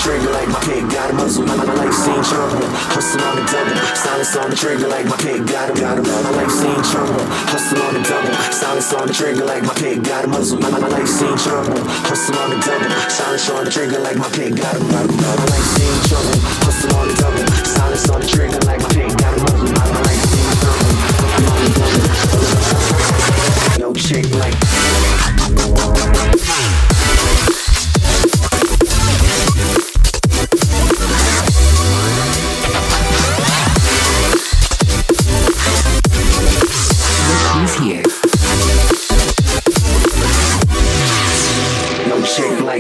trigger like my pig got a muzzle. My life seen trouble, hustle on the double. Silence on the trigger like my pig got a. My life seen trouble, hustle on the double. Silence on the trigger like my pig got a muzzle. My life seen trouble, hustle on the double. Silence on the trigger like my pig got a. My life seen trouble, hustle on the double. Silence on the trigger like my pig got a muzzle. My life seen trouble, hustle on the double. Yo, chick like. Here. No chick like.